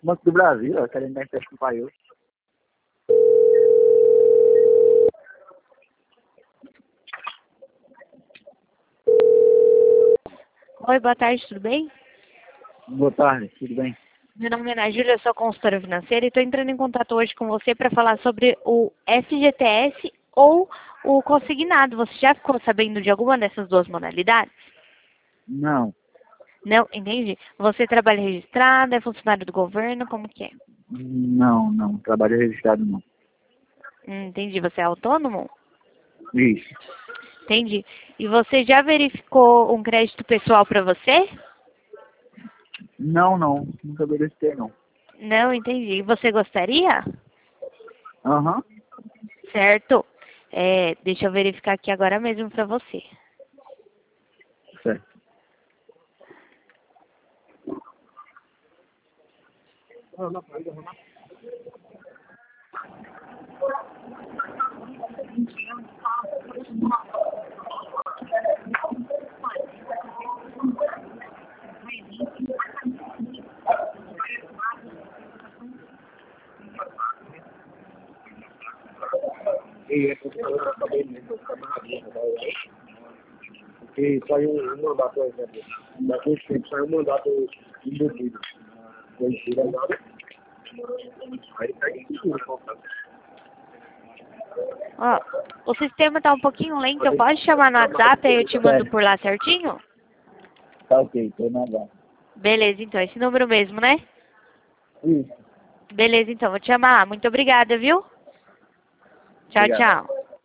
Banco do Brasil, ó, querendo dar empréstimo para eu. Oi, boa tarde, tudo bem? Boa tarde, tudo bem? Meu nome é Ana Júlia, eu sou consultora financeira e estou entrando em contato hoje com você para falar sobre o FGTS ou o consignado. Você já ficou sabendo de alguma dessas duas modalidades? Não, Não, entendi. Você trabalha registrado, é funcionário do governo, como que é? não, trabalho registrado não. Entendi. Você é autônomo? Isso. Entendi. E você já verificou um crédito pessoal para você? Não, nunca verifiquei não. Não, entendi. E você gostaria? Aham, Certo. Deixa eu verificar aqui agora mesmo para você. certo. Porque saiu um mandato, por exemplo. Daquele tempo saiu um mandato embutido. Foi tira nada. Aí pega tudo. Ó, o sistema tá um pouquinho lento. Eu posso chamar no WhatsApp e eu te mando por lá certinho? Tá ok, tô na base. Beleza, então. Esse número mesmo, né? Isso, Beleza, então. Vou te chamar lá. Muito obrigada, viu? Tchau, obrigado. tchau.